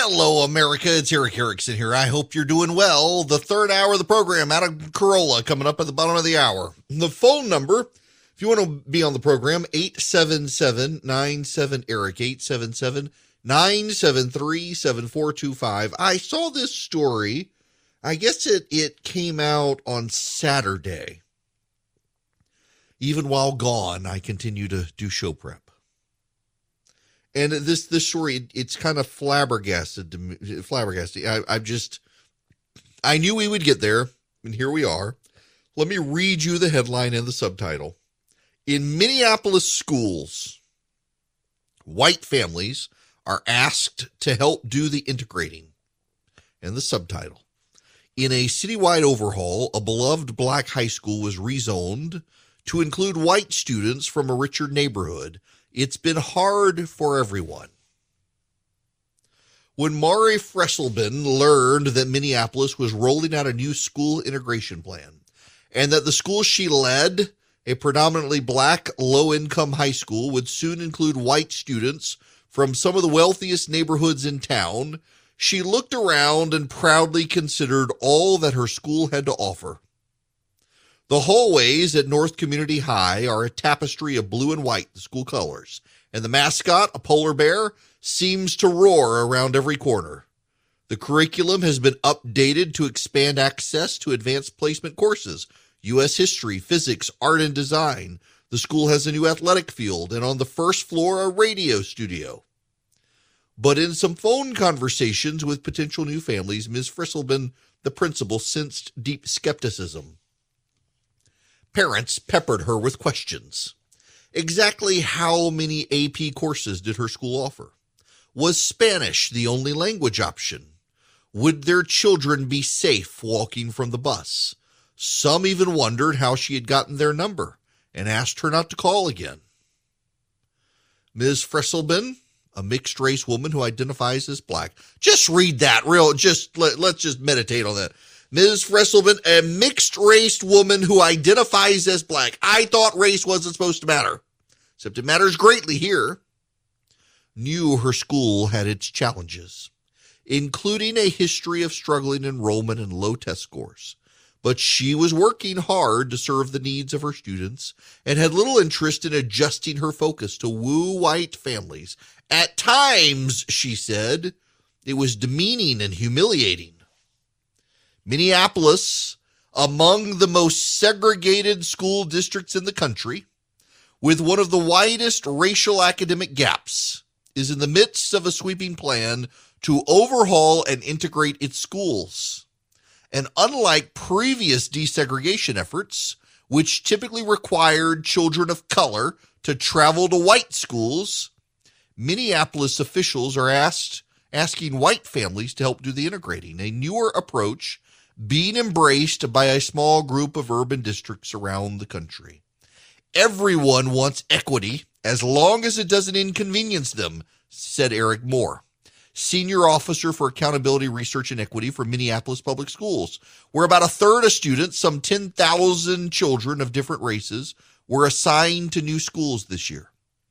Hello, America. It's Eric Erickson here. I hope you're doing well. The third hour of the program out of Corolla coming up at the bottom of the hour. The phone number, if you want to be on the program, 877-97-ERIC, 877-973-7425. I saw this story. I guess it came out on Saturday. Even while gone, I continue to do show prep. And this story, it's kind of flabbergasted. I knew we would get there, and here we are. Let me read you the headline and the subtitle. In Minneapolis schools, white families are asked to help do the integrating. And the subtitle. In a citywide overhaul, a beloved black high school was rezoned to include white students from a richer neighborhood. It's been hard for everyone. When Mari Fresselman learned that Minneapolis was rolling out a new school integration plan and that the school she led, a predominantly black, low-income high school, would soon include white students from some of the wealthiest neighborhoods in town, she looked around and proudly considered all that her school had to offer. The hallways at North Community High are a tapestry of blue and white, the school colors, and the mascot, a polar bear, seems to roar around every corner. The curriculum has been updated to expand access to advanced placement courses, U.S. history, physics, art, and design. The school has a new athletic field, and on the first floor, a radio studio. But in some phone conversations with potential new families, Ms. Fresselman, the principal, sensed deep skepticism. Parents peppered her with questions. Exactly how many AP courses did her school offer? Was Spanish the only language option? Would their children be safe walking from the bus? Some even wondered how she had gotten their number and asked her not to call again. Ms. Fresselman, a mixed-race woman who identifies as black. Just read that let's just meditate on that. Ms. Fresselman, a mixed-race woman who identifies as black. I thought race wasn't supposed to matter, except it matters greatly here. Knew her school had its challenges, including a history of struggling enrollment and low test scores. But she was working hard to serve the needs of her students and had little interest in adjusting her focus to woo white families. At times, she said, it was demeaning and humiliating. Minneapolis, among the most segregated school districts in the country, with one of the widest racial academic gaps, is in the midst of a sweeping plan to overhaul and integrate its schools. And unlike previous desegregation efforts, which typically required children of color to travel to white schools, Minneapolis officials are asking white families to help do the integrating, a newer approach being embraced by a small group of urban districts around the country. Everyone wants equity as long as it doesn't inconvenience them, said Eric Moore, Senior Officer for Accountability Research and Equity for Minneapolis Public Schools, where about a third of students, some 10,000 children of different races, were assigned to new schools this year.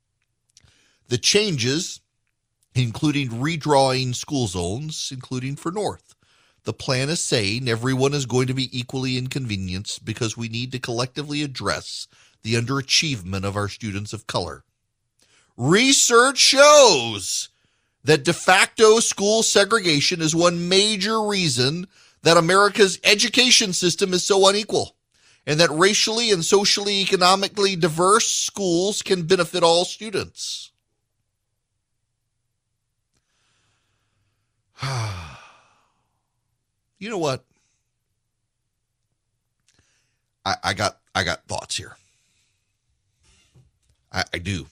The changes, including redrawing school zones, including for North. The plan is saying everyone is going to be equally inconvenienced because we need to collectively address the underachievement of our students of color. Research shows that de facto school segregation is one major reason that America's education system is so unequal, and that racially and socially economically diverse schools can benefit all students. You know what? I got thoughts here. I do.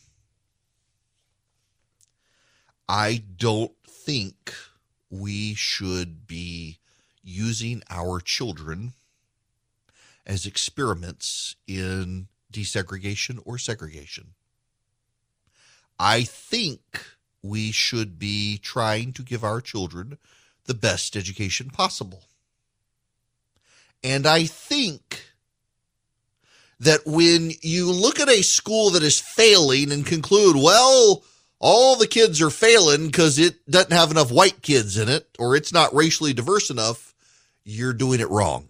I don't think we should be using our children as experiments in desegregation or segregation. I think we should be trying to give our children the best education possible. And I think that when you look at a school that is failing and conclude, well, all the kids are failing because it doesn't have enough white kids in it, or it's not racially diverse enough, you're doing it wrong.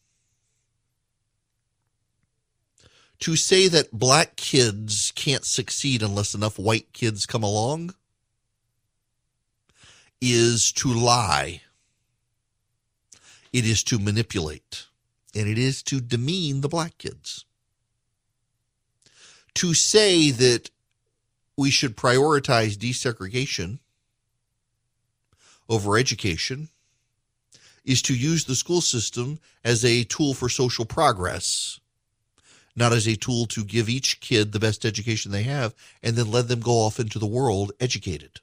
To say that black kids can't succeed unless enough white kids come along is to lie. It is to manipulate, and it is to demean the black kids. To say that we should prioritize desegregation over education is to use the school system as a tool for social progress, not as a tool to give each kid the best education they have and then let them go off into the world educated.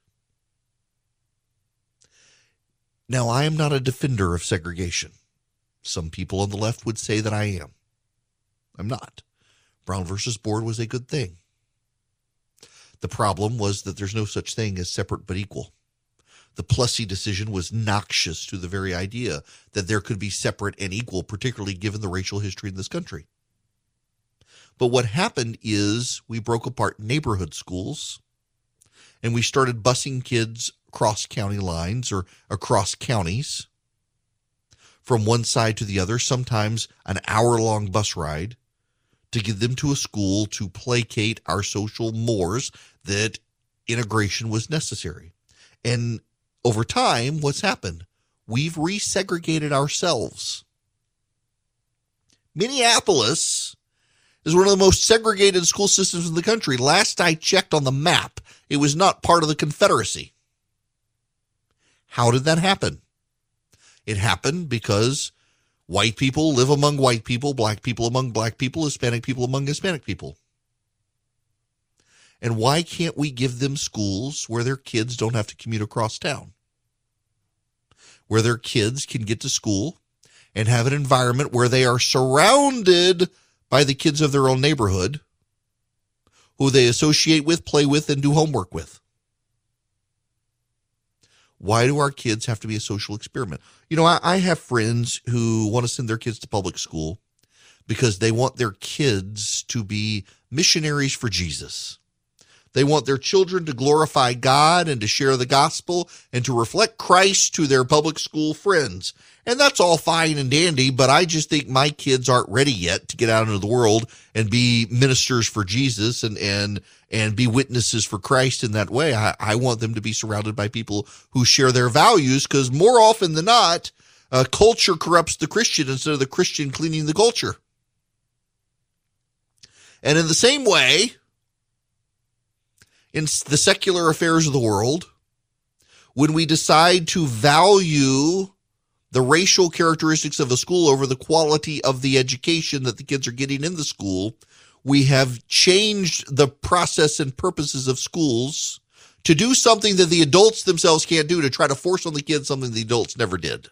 Now, I am not a defender of segregation. Some people on the left would say that I am. I'm not. Brown versus Board was a good thing. The problem was that there's no such thing as separate but equal. The Plessy decision was noxious to the very idea that there could be separate and equal, particularly given the racial history in this country. But what happened is we broke apart neighborhood schools and we started busing kids across county lines or across counties from one side to the other, sometimes an hour-long bus ride, to get them to a school to placate our social mores that integration was necessary. And over time, what's happened? We've resegregated ourselves. Minneapolis is one of the most segregated school systems in the country. Last I checked on the map, it was not part of the Confederacy. How did that happen? It happened because white people live among white people, black people among black people, Hispanic people among Hispanic people. And why can't we give them schools where their kids don't have to commute across town? Where their kids can get to school and have an environment where they are surrounded by the kids of their own neighborhood who they associate with, play with, and do homework with. Why do our kids have to be a social experiment? You know, I have friends who want to send their kids to public school because they want their kids to be missionaries for Jesus. They want their children to glorify God and to share the gospel and to reflect Christ to their public school friends. And that's all fine and dandy, but I just think my kids aren't ready yet to get out into the world and be ministers for Jesus and be witnesses for Christ in that way. I want them to be surrounded by people who share their values, because more often than not, culture corrupts the Christian instead of the Christian cleaning the culture. And in the same way, in the secular affairs of the world, when we decide to value the racial characteristics of a school over the quality of the education that the kids are getting in the school, we have changed the process and purposes of schools to do something that the adults themselves can't do, to try to force on the kids something the adults never did.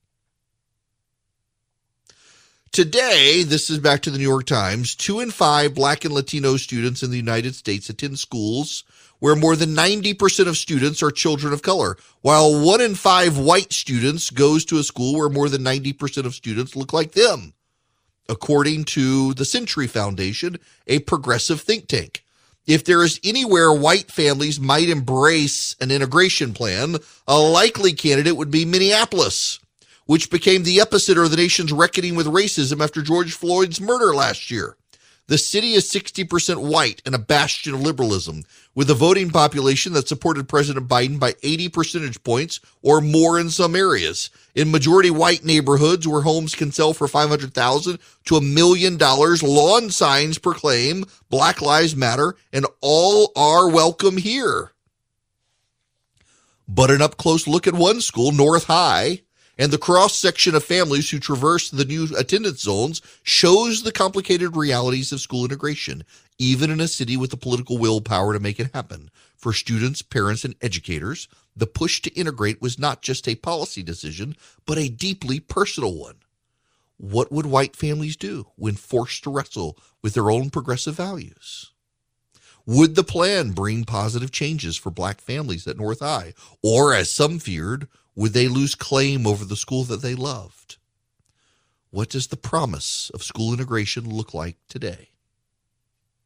Today, this is back to the New York Times, 2 in 5 Black and Latino students in the United States attend schools where more than 90% of students are children of color, while 1 in 5 white students goes to a school where more than 90% of students look like them, according to the Century Foundation, a progressive think tank. If there is anywhere white families might embrace an integration plan, a likely candidate would be Minneapolis, which became the epicenter of the nation's reckoning with racism after George Floyd's murder last year. The city is 60% white and a bastion of liberalism, with a voting population that supported President Biden by 80 percentage points or more in some areas. In majority white neighborhoods where homes can sell for $500,000 to $1 million, lawn signs proclaim Black Lives Matter and all are welcome here. But an up-close look at one school, North High, and the cross-section of families who traverse the new attendance zones shows the complicated realities of school integration, even in a city with the political willpower to make it happen. For students, parents, and educators, the push to integrate was not just a policy decision, but a deeply personal one. What would white families do when forced to wrestle with their own progressive values? Would the plan bring positive changes for black families at North High? Or, as some feared, would they lose claim over the school that they loved? What does the promise of school integration look like today?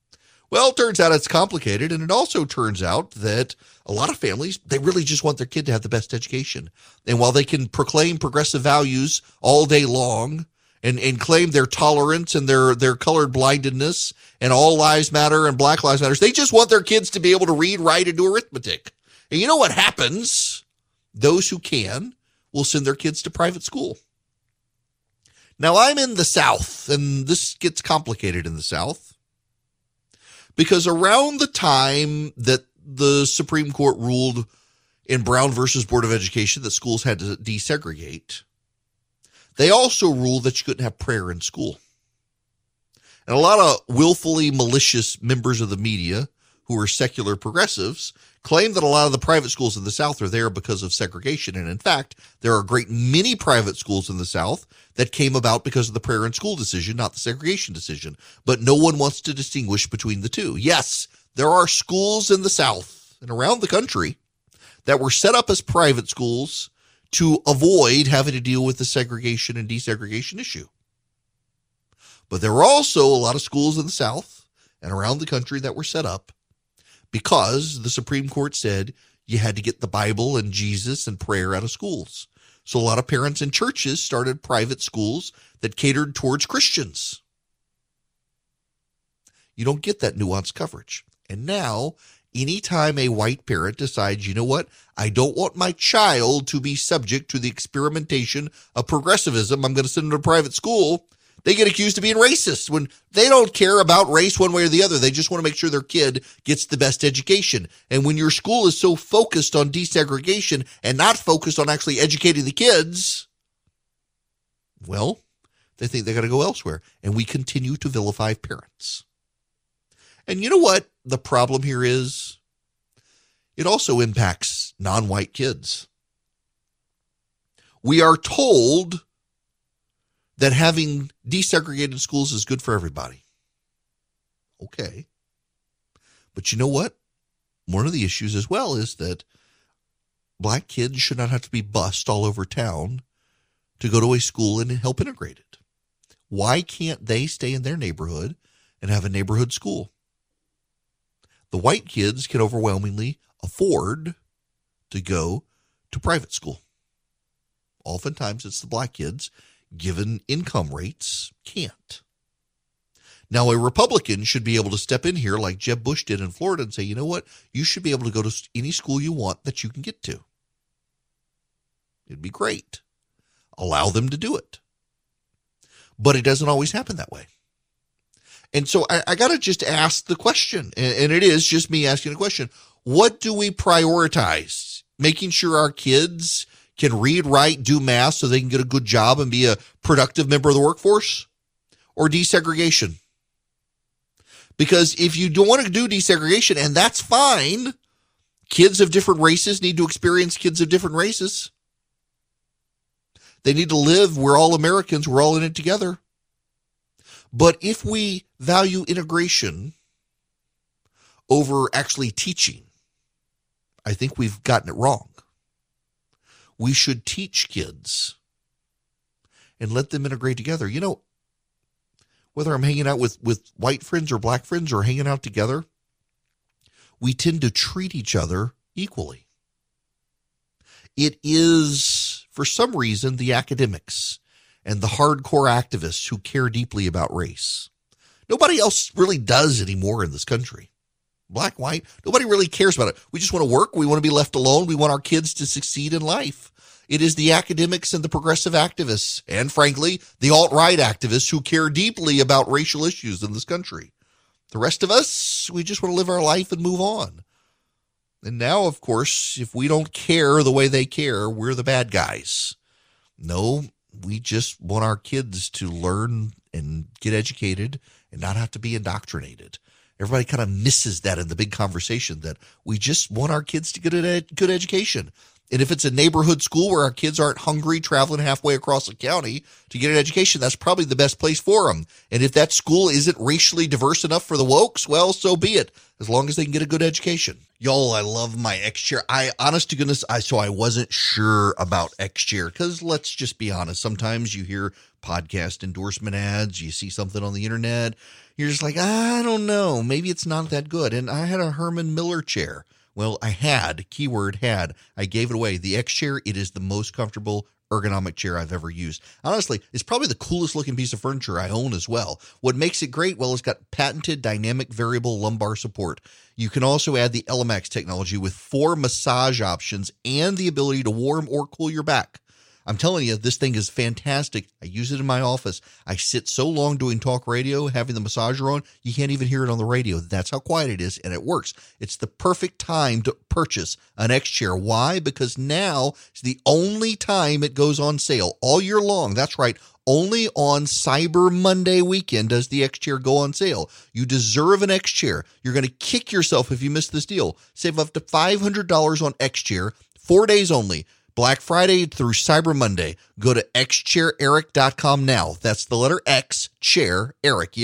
Well, it turns out it's complicated, and it also turns out that a lot of families, they really just want their kid to have the best education. And while they can proclaim progressive values all day long and claim their tolerance and their colored blindedness and all lives matter and Black Lives Matter, they just want their kids to be able to read, write, and do arithmetic. And you know what happens? Those who can will send their kids to private school. Now, I'm in the South, and this gets complicated in the South, because around the time that the Supreme Court ruled in Brown versus Board of Education that schools had to desegregate, they also ruled that you couldn't have prayer in school. And a lot of willfully malicious members of the media who are secular progressives claim that a lot of the private schools in the South are there because of segregation. And in fact, there are a great many private schools in the South that came about because of the prayer in school decision, not the segregation decision. But no one wants to distinguish between the two. Yes, there are schools in the South and around the country that were set up as private schools to avoid having to deal with the segregation and desegregation issue. But there were also a lot of schools in the South and around the country that were set up because the Supreme Court said you had to get the Bible and Jesus and prayer out of schools. So a lot of parents and churches started private schools that catered towards Christians. You don't get that nuanced coverage. And now, anytime a white parent decides, you know what, I don't want my child to be subject to the experimentation of progressivism, I'm going to send them to a private school, they get accused of being racist when they don't care about race one way or the other. They just want to make sure their kid gets the best education. And when your school is so focused on desegregation and not focused on actually educating the kids, well, they think they got to go elsewhere. And we continue to vilify parents. And you know what the problem here is? It also impacts non-white kids. We are told that having desegregated schools is good for everybody. Okay. But you know what? One of the issues as well is that Black kids should not have to be bused all over town to go to a school and help integrate it. Why can't they stay in their neighborhood and have a neighborhood school? The white kids can overwhelmingly afford to go to private school. Oftentimes it's the Black kids, given income rates, can't. Now, a Republican should be able to step in here like Jeb Bush did in Florida and say, you know what? You should be able to go to any school you want that you can get to. It'd be great. Allow them to do it. But it doesn't always happen that way. And so I got to just ask the question, and it is just me asking a question. What do we prioritize? Making sure our kids can read, write, do math so they can get a good job and be a productive member of the workforce? Or desegregation? Because if you don't want to do desegregation, and that's fine, kids of different races need to experience kids of different races. They need to live, we're all Americans, we're all in it together. But if we value integration over actually teaching, I think we've gotten it wrong. We should teach kids and let them integrate together. You know, whether I'm hanging out with white friends or Black friends or hanging out together, we tend to treat each other equally. It is, for some reason, the academics and the hardcore activists who care deeply about race. Nobody else really does anymore in this country. Black, white, nobody really cares about it. We just want to work. We want to be left alone. We want our kids to succeed in life. It is the academics and the progressive activists, and frankly, the alt-right activists who care deeply about racial issues in this country. The rest of us, we just want to live our life and move on. And now, of course, if we don't care the way they care, we're the bad guys. No, we just want our kids to learn and get educated and not have to be indoctrinated. Everybody kind of misses that in the big conversation, that we just want our kids to get a good education. And if it's a neighborhood school where our kids aren't hungry traveling halfway across the county to get an education, that's probably the best place for them. And if that school isn't racially diverse enough for the wokes, well, so be it, as long as they can get a good education. Y'all, I love my X-Chair. Honest to goodness, I wasn't sure about X-Chair because let's just be honest. Sometimes you hear podcast endorsement ads, you see something on the internet, you're just like, I don't know, maybe it's not that good. And I had a Herman Miller chair. Well, I had, keyword had, I gave it away. The X-Chair, it is the most comfortable ergonomic chair I've ever used. Honestly, it's probably the coolest looking piece of furniture I own as well. What makes it great? Well, it's got patented dynamic variable lumbar support. You can also add the Elemax technology with 4 massage options and the ability to warm or cool your back. I'm telling you, this thing is fantastic. I use it in my office. I sit so long doing talk radio, having the massager on, you can't even hear it on the radio. That's how quiet it is, and it works. It's the perfect time to purchase an X-Chair. Why? Because now is the only time it goes on sale all year long. That's right. Only on Cyber Monday weekend does the X-Chair go on sale. You deserve an X-Chair. You're going to kick yourself if you miss this deal. Save up to $500 on X-Chair, 4 days only. Black Friday through Cyber Monday. Go to xchaireric.com now. That's the letter X, chair, Eric,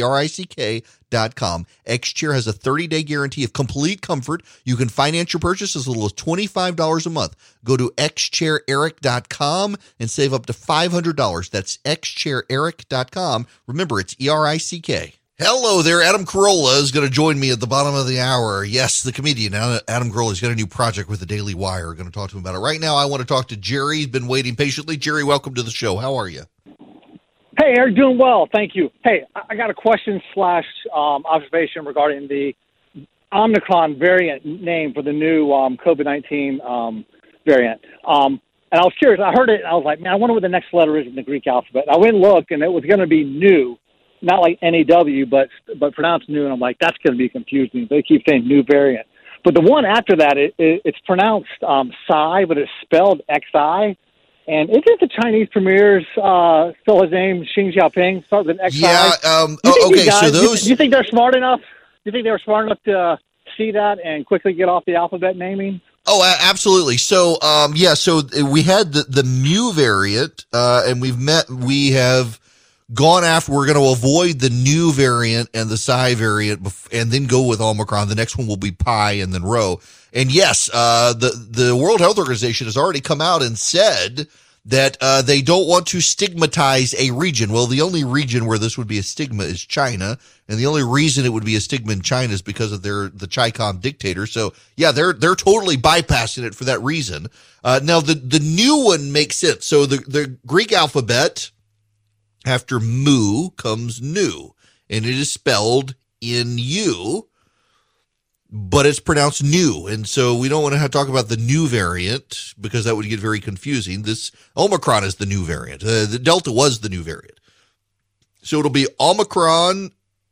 ERICK.com. X-Chair has a 30-day guarantee of complete comfort. You can finance your purchase as little as $25 a month. Go to xchaireric.com and save up to $500. That's xchaireric.com. Remember, it's ERICK. Hello there. Adam Carolla is going to join me at the bottom of the hour. Yes, the comedian Adam Carolla. He's got a new project with the Daily Wire. We're going to talk to him about it. Right now, I want to talk to Jerry. He's been waiting patiently. Jerry, welcome to the show. How are you? Hey, Eric, doing well. Thank you. Hey, I got a question / observation regarding the Omicron variant name for the new COVID-19 variant. And I was curious. I heard it, and I was like, man, I wonder what the next letter is in the Greek alphabet. And I went and looked, and it was going to be new. Not like NEW, but pronounced new, and I'm like, that's going to be confusing. They keep saying new variant. But the one after that, it's pronounced Xi, but it's spelled XI. And isn't the Chinese premier's still his name, Xi Jinping, starts with XI? Yeah, okay, guys, so those... Do you think they're smart enough? Do you think they were smart enough to see that and quickly get off the alphabet naming? Oh, absolutely. So, so we had the Mu variant, and we have gone after, we're going to avoid the new variant and the Psi variant and then go with Omicron. The next one will be Pi and then Rho. And yes, the World Health Organization has already come out and said that they don't want to stigmatize a region. Well, the only region where this would be a stigma is China. And the only reason it would be a stigma in China is because of the Chi-Com dictator. So yeah, they're totally bypassing it for that reason. Now the new one makes sense. So the Greek alphabet, after Mu comes Nu, and it is spelled N-U, but it's pronounced new. And so we don't want to talk about the new variant because that would get very confusing. This Omicron is the new variant. The Delta was the new variant. So it'll be Omicron,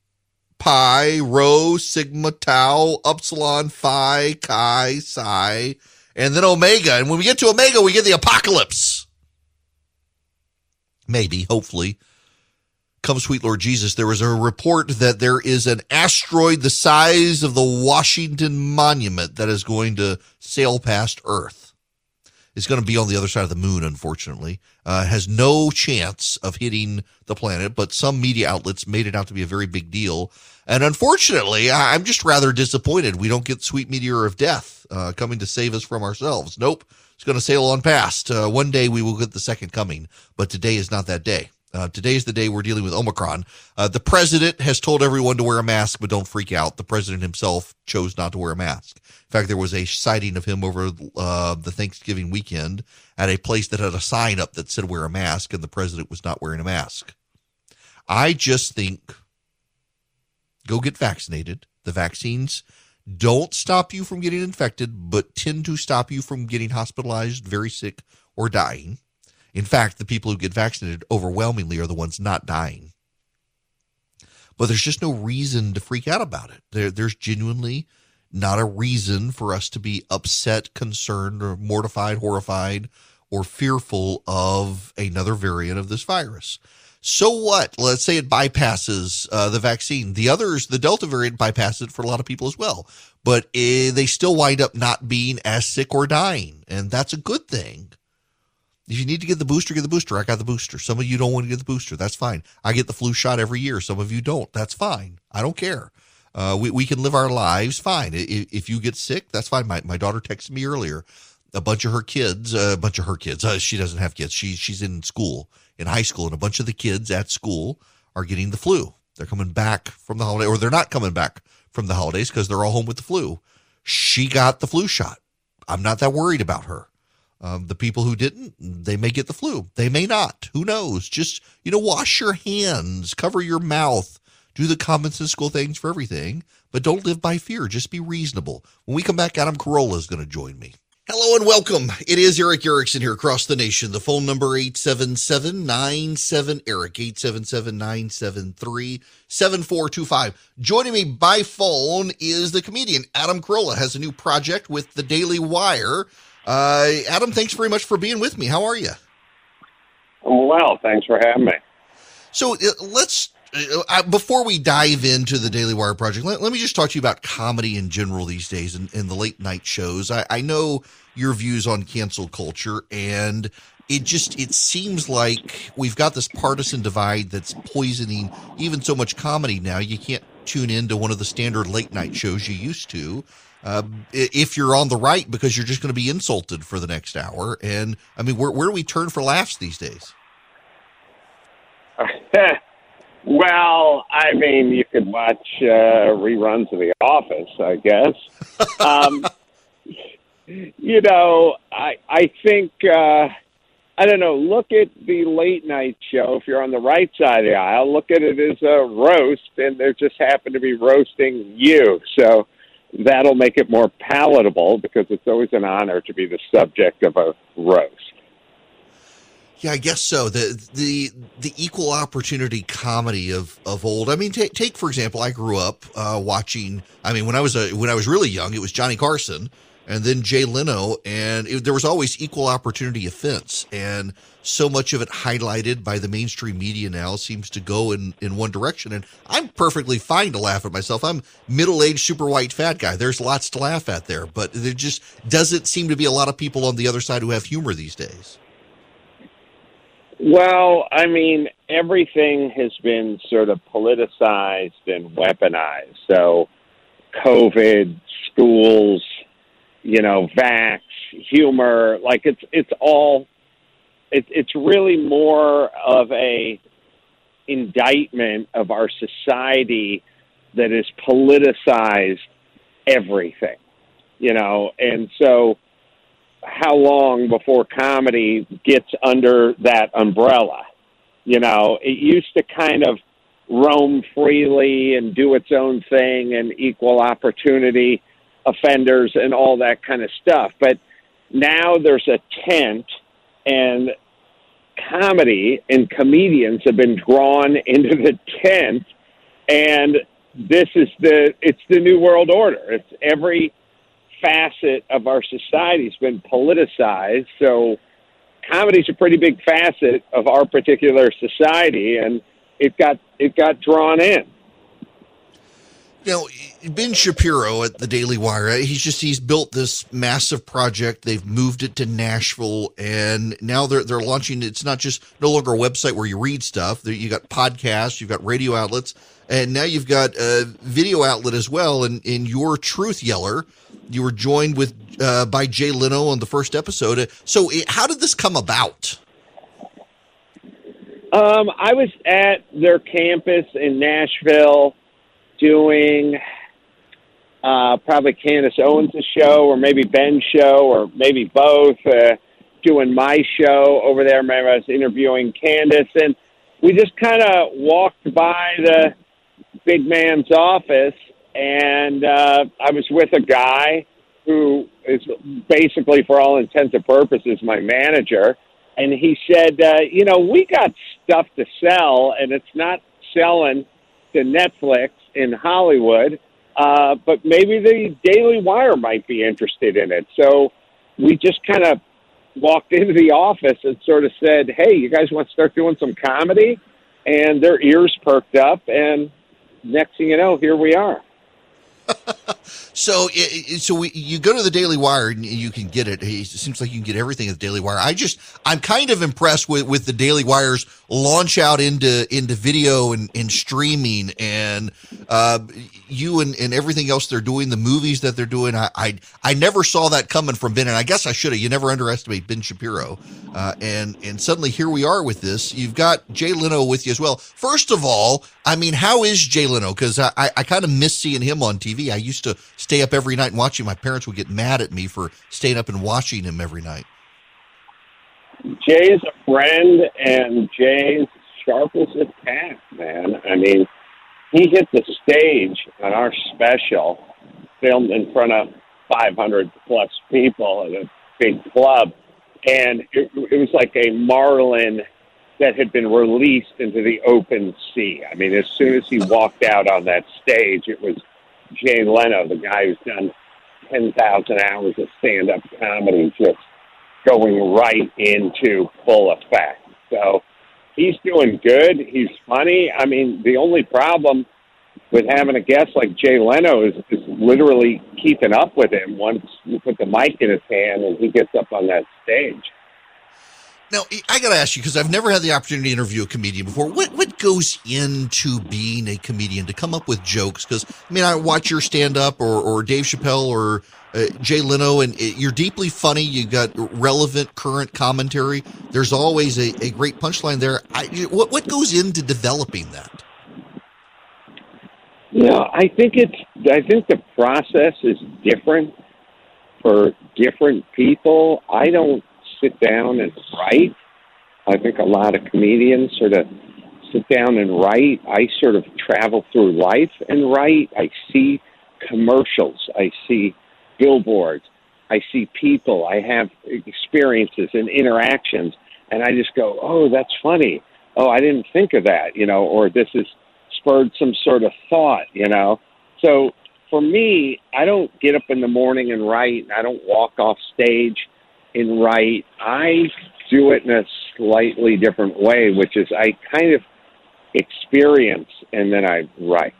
Pi, Rho, Sigma, Tau, Upsilon, Phi, Chi, Psi, and then Omega. And when we get to Omega, we get the apocalypse. Maybe, hopefully. Come, sweet Lord Jesus. There was a report that there is an asteroid the size of the Washington Monument that is going to sail past Earth. It's going to be on the other side of the moon, unfortunately. Has no chance of hitting the planet, but some media outlets made it out to be a very big deal. And unfortunately, I'm just rather disappointed we don't get sweet meteor of death coming to save us from ourselves. Nope. It's going to sail on past. One day we will get the second coming, but today is not that day. Today is the day we're dealing with Omicron. The president has told everyone to wear a mask, but don't freak out. The president himself chose not to wear a mask. In fact, there was a sighting of him over the Thanksgiving weekend at a place that had a sign up that said wear a mask, and the president was not wearing a mask. I just think go get vaccinated. The vaccines don't stop you from getting infected, but tend to stop you from getting hospitalized, very sick, or dying. In fact, the people who get vaccinated overwhelmingly are the ones not dying. But there's just no reason to freak out about it. There's genuinely not a reason for us to be upset, concerned, or mortified, horrified, or fearful of another variant of this virus. So what? Let's say it bypasses the vaccine. The others, the Delta variant bypasses it for a lot of people as well. But they still wind up not being as sick or dying. And that's a good thing. If you need to get the booster, get the booster. I got the booster. Some of you don't want to get the booster. That's fine. I get the flu shot every year. Some of you don't. That's fine. I don't care. We can live our lives fine. If you get sick, that's fine. My daughter texted me earlier. A bunch of her kids, she doesn't have kids. She's in school, in high school, and a bunch of the kids at school are getting the flu. They're coming back from the holiday, or they're not coming back from the holidays because they're all home with the flu. She got the flu shot. I'm not that worried about her. The people who didn't, they may get the flu. They may not. Who knows? Just, wash your hands, cover your mouth, do the common sensical things for everything, but don't live by fear. Just be reasonable. When we come back, Adam Carolla is going to join me. Hello and welcome. It is Erick Erickson here across the nation. The phone number 877-97-ERIC, 877-973-7425. Joining me by phone is the comedian Adam Carolla. Has a new project with the Daily Wire. Adam, thanks very much for being with me. How are you? I'm well. Thanks for having me. So let's, before we dive into the Daily Wire project, let me just talk to you about comedy in general these days and the late night shows. I know your views on cancel culture, and it seems like we've got this partisan divide that's poisoning even so much comedy now. You can't tune into one of the standard late night shows you used to. If you're on the right, because you're just going to be insulted for the next hour. And I mean, where do we turn for laughs these days? Well, I mean, you could watch reruns of The Office, I guess. I think, I don't know, look at the late night show. If you're on the right side of the aisle, look at it as a roast, and they just happen to be roasting you. So that'll make it more palatable, because it's always an honor to be the subject of a roast. Yeah, I guess so. The equal opportunity comedy of old. I mean, take for example, I grew up watching. I mean, when I was really young, it was Johnny Carson and then Jay Leno, and there was always equal opportunity offense, and so much of it highlighted by the mainstream media now seems to go in one direction. And I'm perfectly fine to laugh at myself. I'm middle-aged, super white, fat guy. There's lots to laugh at there, but there just doesn't seem to be a lot of people on the other side who have humor these days. Well, I mean, everything has been sort of politicized and weaponized. So COVID, schools, vax, humor, like it's really more of a indictment of our society that has politicized everything, and so how long before comedy gets under that umbrella? It used to kind of roam freely and do its own thing, and equal opportunity offenders and all that kind of stuff. But now there's a tent, and comedy and comedians have been drawn into the tent, and it's the new world order. It's every facet of our society has been politicized. So comedy's a pretty big facet of our particular society, and it got drawn in. Ben Shapiro at the Daily Wire, he's built this massive project. They've moved it to Nashville, and now they're launching. It's not just no longer a website where you read stuff. You got podcasts, you've got radio outlets, and now you've got a video outlet as well. And in your Truth Yeller, you were joined by Jay Leno on the first episode. So how did this come about? I was at their campus in Nashville doing probably Candace Owens' show, or maybe Ben's show, or maybe both, doing my show over there. Maybe I was interviewing Candace, and we just kind of walked by the big man's office, and I was with a guy who is basically, for all intents and purposes, my manager, and he said, we got stuff to sell, and it's not selling to Netflix in Hollywood, but maybe the Daily Wire might be interested in it. So we just kind of walked into the office and sort of said, hey, you guys want to start doing some comedy? and their ears perked up, and next thing you know, here we are. So you go to the Daily Wire and you can get it. It seems like you can get everything at the Daily Wire. I'm kind of impressed with the Daily Wire's launch out into video and streaming, and you and everything else they're doing, the movies that they're doing. I never saw that coming from Ben, and I guess I should have. You never underestimate Ben Shapiro. And suddenly here we are with this. You've got Jay Leno with you as well. First of all, I mean, how is Jay Leno? Because I kind of miss seeing him on TV. I used to stay up every night and watch him. My parents would get mad at me for staying up and watching him every night. Jay's a friend, and Jay's sharp as a tack, man. I mean, he hit the stage on our special, filmed in front of 500-plus people at a big club, and it was like a marlin that had been released into the open sea. I mean, as soon as he walked out on that stage, it was Jay Leno, the guy who's done 10,000 hours of stand-up comedy, just going right into full effect. So he's doing good. He's funny. I mean, the only problem with having a guest like Jay Leno is literally keeping up with him once you put the mic in his hand and he gets up on that stage. Now, I got to ask you, because I've never had the opportunity to interview a comedian before, what goes into being a comedian to come up with jokes? Because, I mean, I watch your stand-up or Dave Chappelle or Jay Leno, and you're deeply funny. You got relevant, current commentary. There's always a great punchline there. What goes into developing that? You know, I think the process is different for different people. I don't sit down and write. I think a lot of comedians sort of sit down and write. I sort of travel through life and write. I see commercials. I see billboards. I see people. I have experiences and interactions, and I just go, oh, that's funny. Oh, I didn't think of that, you know, or this has spurred some sort of thought, you know. So for me, I don't get up in the morning and write. I don't walk off stage and write. I do it in a slightly different way, which is I kind of experience and then I write.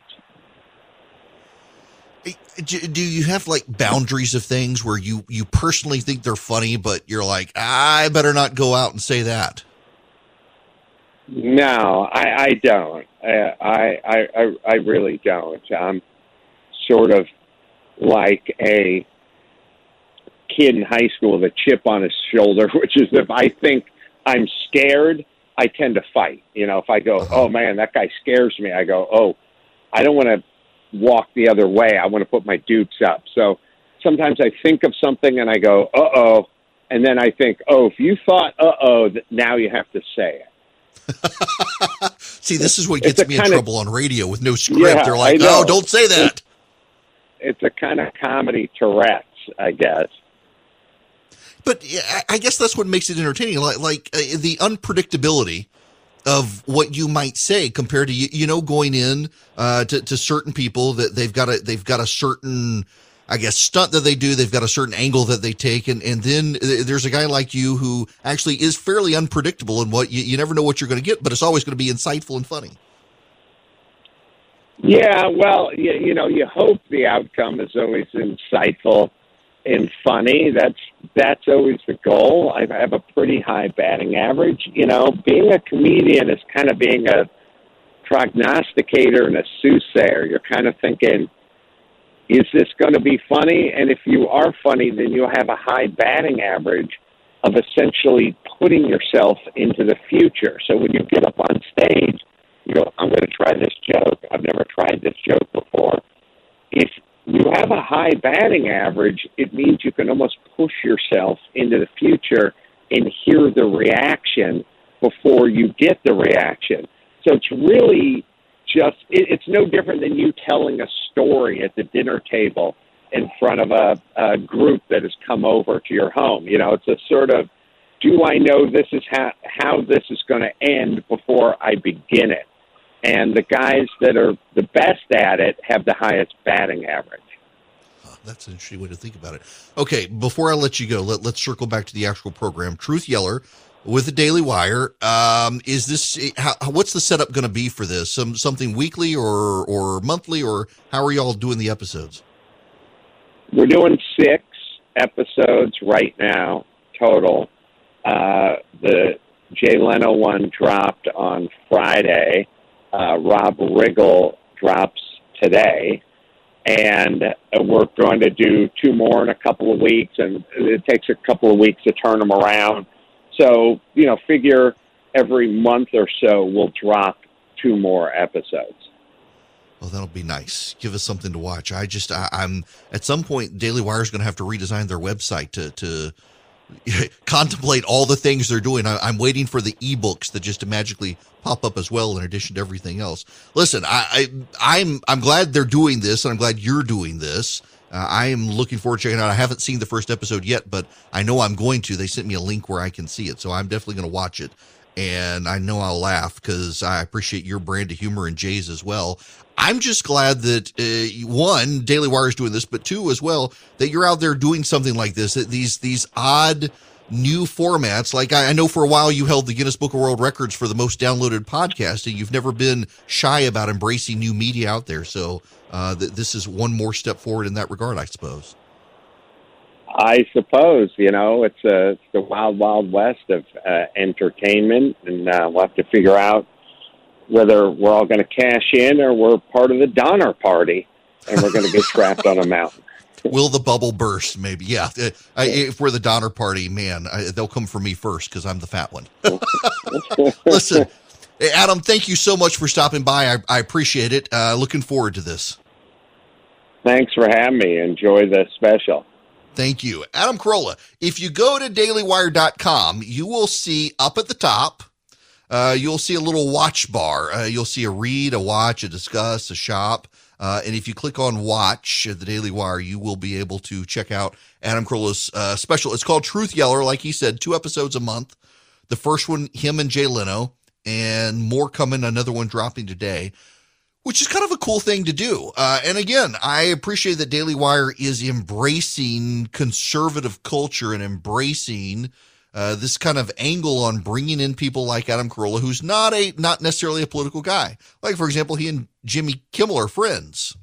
Do you have like boundaries of things where you personally think they're funny, but you're like, I better not go out and say that? No, I don't. I really don't. I'm sort of like a kid in high school with a chip on his shoulder, which is if I think I'm scared, I tend to fight. You know, if I go, oh man, that guy scares me, I go, oh, I don't want to walk the other way. I want to put my dukes up. So sometimes I think of something and I go, uh-oh, and then I think, oh, if you thought, uh-oh, now you have to say it. See, this is what gets me in trouble on radio with no script. Yeah, they're like, no, don't say that. It's a kind of comedy Tourette's, I guess. But I guess that's what makes it entertaining, like the unpredictability of what you might say compared to, you know, going in to certain people that they've got a certain, I guess, stunt that they do. They've got a certain angle that they take. And then there's a guy like you who actually is fairly unpredictable in what you never know what you're going to get, but it's always going to be insightful and funny. Yeah, well, you know, you hope the outcome is always insightful and funny. That's always the goal. I have a pretty high batting average. You know, being a comedian is kind of being a prognosticator and a soothsayer. You're kind of thinking, is this going to be funny? And if you are funny, then you'll have a high batting average of essentially putting yourself into the future. So when you get up on stage, you go, I'm going to try this joke. I've never tried this joke before. If you have a high batting average, it means you can almost push yourself into the future and hear the reaction before you get the reaction. So it's really just, it's no different than you telling a story at the dinner table in front of a group that has come over to your home. You know, it's a sort of, do I know this is how this is going to end before I begin it? And the guys that are the best at it have the highest batting average. That's an interesting way to think about it. Okay, before I let you go, let's circle back to the actual program. Truth Yeller with the Daily Wire. Is this what's the setup going to be for this? Something weekly or monthly, or how are y'all doing the episodes? We're doing 6 episodes right now total. The Jay Leno one dropped on Friday. Rob Riggle drops today. And we're going to do 2 more in a couple of weeks, and it takes a couple of weeks to turn them around. So, figure every month or so we'll drop 2 more episodes. Well, that'll be nice. Give us something to watch. I'm at some point, Daily Wire is going to have to redesign their website to contemplate all the things they're doing. I'm waiting for the ebooks that just magically pop up as well, in addition to everything else. Listen, I'm glad they're doing this, and I'm glad you're doing this. I am looking forward to checking it out. I haven't seen the first episode yet, but I know I'm going to. They sent me a link where I can see it, so I'm definitely going to watch it. And I know I'll laugh because I appreciate your brand of humor and Jay's as well. I'm just glad that, 1, Daily Wire is doing this, but 2, as well, that you're out there doing something like this, these odd new formats. Like I know for a while you held the Guinness Book of World Records for the most downloaded podcast, and you've never been shy about embracing new media out there. So this is one more step forward in that regard, I suppose. I suppose, it's the wild, wild west of entertainment, and we'll have to figure out whether we're all going to cash in or we're part of the Donner Party and we're going to get trapped on a mountain. Will the bubble burst? Maybe. Yeah. If we're the Donner Party, man, they'll come for me first because I'm the fat one. Listen, Adam, thank you so much for stopping by. I appreciate it. Looking forward to this. Thanks for having me. Enjoy the special. Thank you. Adam Carolla. If you go to dailywire.com, you will see up at the top, you'll see a little watch bar. You'll see a read, a watch, a discuss, a shop. And if you click on watch at the Daily Wire, you will be able to check out Adam Carolla's special. It's called Truth Yeller. Like he said, 2 episodes a month. The first one, him and Jay Leno, and more coming, another one dropping today, which is kind of a cool thing to do. And again, I appreciate that Daily Wire is embracing conservative culture and embracing this kind of angle on bringing in people like Adam Carolla, who's not necessarily a political guy. Like, for example, he and Jimmy Kimmel are friends,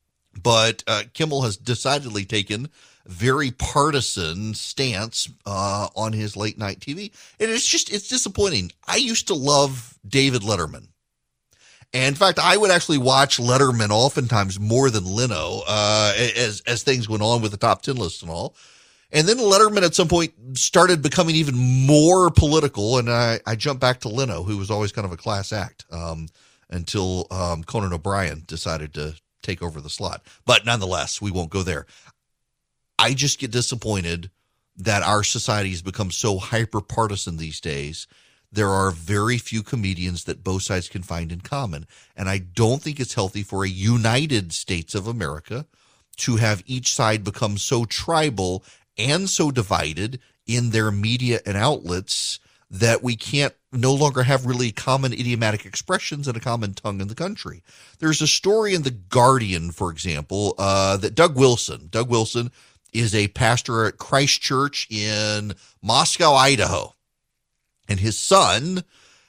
but Kimmel has decidedly taken very partisan stance on his late night TV. And it's disappointing. I used to love David Letterman. And in fact, I would actually watch Letterman oftentimes more than Leno as things went on with the top 10 list and all. And then Letterman at some point started becoming even more political, and I jumped back to Leno, who was always kind of a class act until Conan O'Brien decided to take over the slot. But nonetheless, we won't go there. I just get disappointed that our society has become so hyper-partisan these days. There are very few comedians that both sides can find in common. And I don't think it's healthy for a United States of America to have each side become so tribal and so divided in their media and outlets that we can't no longer have really common idiomatic expressions and a common tongue in the country. There's a story in The Guardian, for example, that Doug Wilson is a pastor at Christ Church in Moscow, Idaho. And his son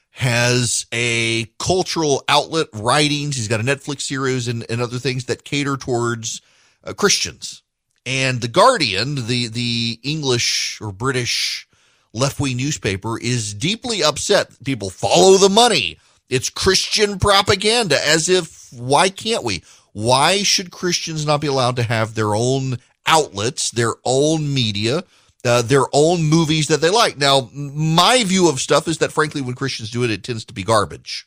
has a cultural outlet, writings. He's got a Netflix series and other things that cater towards Christians. And The Guardian, the English or British left-wing newspaper, is deeply upset. People follow the money. It's Christian propaganda, as if, why can't we? Why should Christians not be allowed to have their own outlets, their own media, their own movies that they like? Now, my view of stuff is that, frankly, when Christians do it, it tends to be garbage.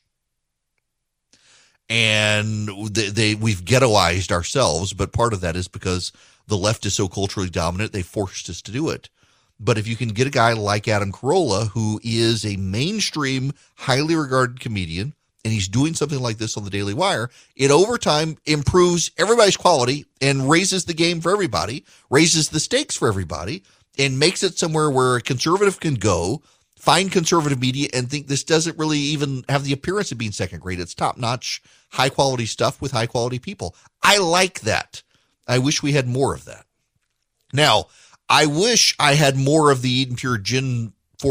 And we've ghettoized ourselves, but part of that is because the left is so culturally dominant, they forced us to do it. But if you can get a guy like Adam Carolla, who is a mainstream, highly regarded comedian, and he's doing something like this on the Daily Wire, it over time improves everybody's quality and raises the game for everybody, raises the stakes for everybody, and makes it somewhere where a conservative can go, find conservative media, and think this doesn't really even have the appearance of being second grade. It's top-notch, high-quality stuff with high-quality people. I like that. I wish we had more of that. Now, I wish I had more of the Eden Pure Gin 40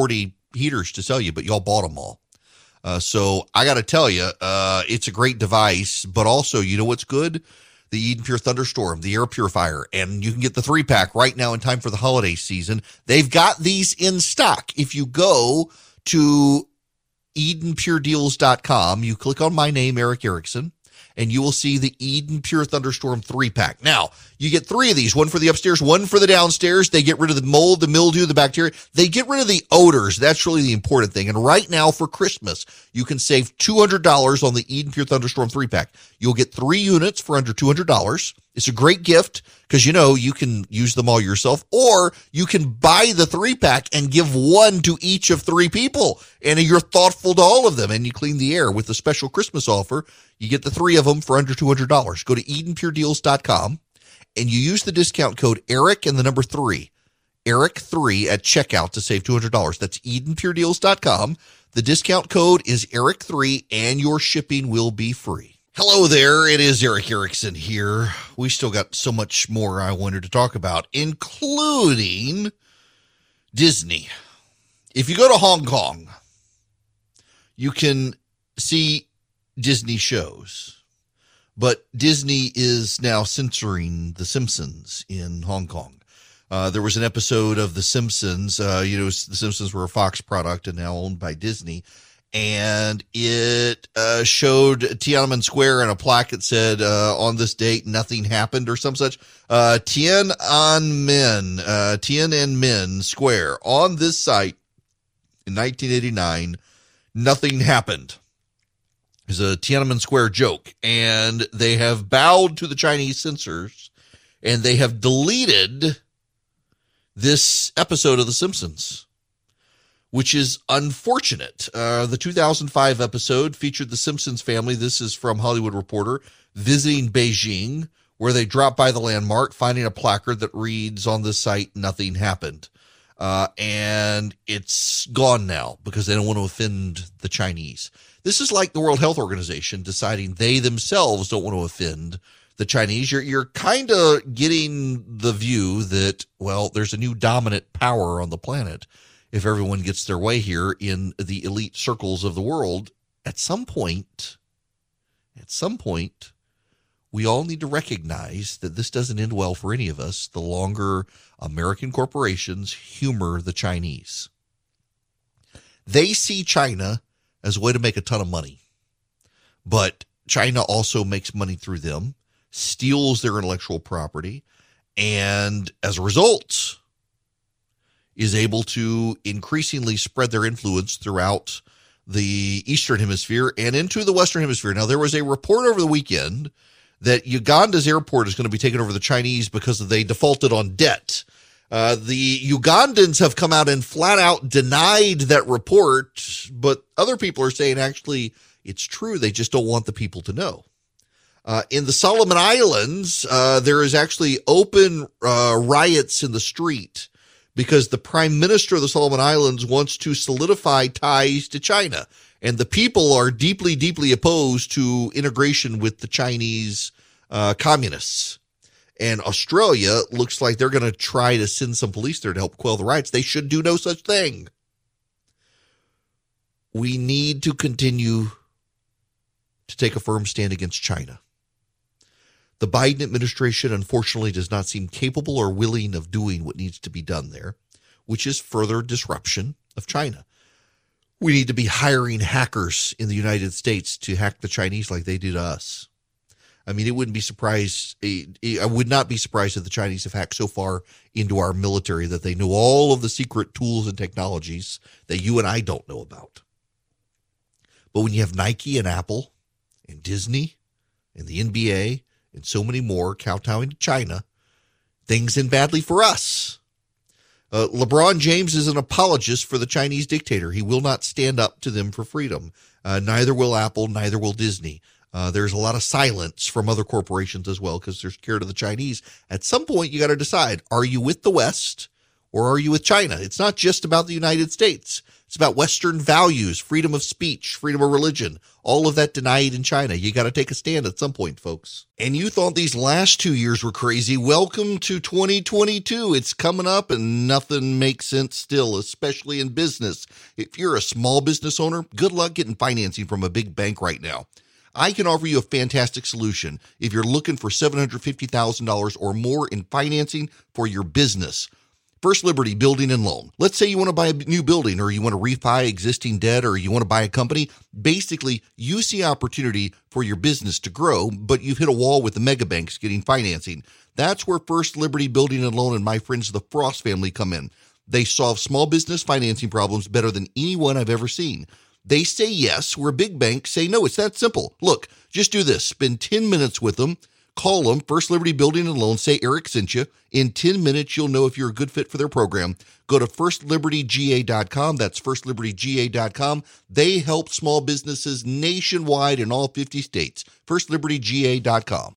heaters to sell you, but y'all bought them all. So I got to tell you, it's a great device, but also, you know what's good? The Eden Pure Thunderstorm, the air purifier, and you can get the 3-pack right now in time for the holiday season. They've got these in stock. If you go to EdenPureDeals.com, you click on my name, Eric Erickson, and you will see the Eden Pure Thunderstorm 3-pack. Now, you get 3 of these, one for the upstairs, one for the downstairs. They get rid of the mold, the mildew, the bacteria. They get rid of the odors. That's really the important thing. And right now for Christmas, you can save $200 on the Eden Pure Thunderstorm 3-pack. You'll get 3 units for under $200. It's a great gift because, you can use them all yourself, or you can buy the 3-pack and give one to each of 3 people. And you're thoughtful to all of them, and you clean the air with a special Christmas offer. You get the 3 of them for under $200. Go to EdenPureDeals.com and you use the discount code Eric and the number 3, Eric3 at checkout to save $200. That's EdenPureDeals.com. The discount code is Eric3 and your shipping will be free. Hello there. It is Eric Erickson here. We still got so much more I wanted to talk about, including Disney. If you go to Hong Kong, you can see Disney shows, but Disney is now censoring The Simpsons in Hong Kong. There was an episode of The Simpsons, The Simpsons were a Fox product and now owned by Disney, and it showed Tiananmen Square and a plaque that said, on this date, nothing happened or some such. Tiananmen Square, on this site in 1989, nothing happened. It's a Tiananmen Square joke, and they have bowed to the Chinese censors, and they have deleted this episode of The Simpsons, which is unfortunate. The 2005 episode featured the Simpsons family. This is from Hollywood Reporter, visiting Beijing, where they drop by the landmark, finding a placard that reads, on this site, nothing happened. And it's gone now because they don't want to offend the Chinese. This is like the World Health Organization deciding they themselves don't want to offend the Chinese. You're kind of getting the view that, well, there's a new dominant power on the planet. If everyone gets their way here in the elite circles of the world, at some point, we all need to recognize that this doesn't end well for any of us the longer American corporations humor the Chinese. They see China as a way to make a ton of money, but China also makes money through them, steals their intellectual property, and as a result is able to increasingly spread their influence throughout the Eastern Hemisphere and into the Western Hemisphere. Now, there was a report over the weekend that Uganda's airport is going to be taken over to the Chinese because they defaulted on debt. The Ugandans have come out and flat out denied that report, but other people are saying actually it's true. They just don't want the people to know. In the Solomon Islands, there is actually open riots in the street because the prime minister of the Solomon Islands wants to solidify ties to China. And the people are deeply, deeply opposed to integration with the Chinese communists. And Australia looks like they're going to try to send some police there to help quell the riots. They should do no such thing. We need to continue to take a firm stand against China. The Biden administration, unfortunately, does not seem capable or willing of doing what needs to be done there, which is further disruption of China. We need to be hiring hackers in the United States to hack the Chinese like they did us. I mean, I would not be surprised if the Chinese have hacked so far into our military that they know all of the secret tools and technologies that you and I don't know about. But when you have Nike and Apple and Disney and the NBA and so many more kowtowing to China, things end badly for us. LeBron James is an apologist for the Chinese dictator. He will not stand up to them for freedom. Neither will Apple, neither will Disney. There's a lot of silence from other corporations as well because they're scared of the Chinese. At some point, you got to decide, are you with the West Or are you with China? It's not just about the United States. It's about Western values, freedom of speech, freedom of religion, all of that denied in China. You got to take a stand at some point, folks. And you thought these last 2 years were crazy. Welcome to 2022. It's coming up and nothing makes sense still, especially in business. If you're a small business owner, good luck getting financing from a big bank right now. I can offer you a fantastic solution if you're looking for $750,000 or more in financing for your business. First Liberty Building and Loan. Let's say you want to buy a new building or you want to refi existing debt or you want to buy a company. Basically, you see opportunity for your business to grow, but you've hit a wall with the mega banks getting financing. That's where First Liberty Building and Loan and my friends, the Frost family, come in. They solve small business financing problems better than anyone I've ever seen. They say yes, where big banks say no. It's that simple. Look, just do this. Spend 10 minutes with them. Call them, First Liberty Building and Loan. Say Eric sent you. In 10 minutes, you'll know if you're a good fit for their program. Go to firstlibertyga.com. That's firstlibertyga.com. They help small businesses nationwide in all 50 states. Firstlibertyga.com.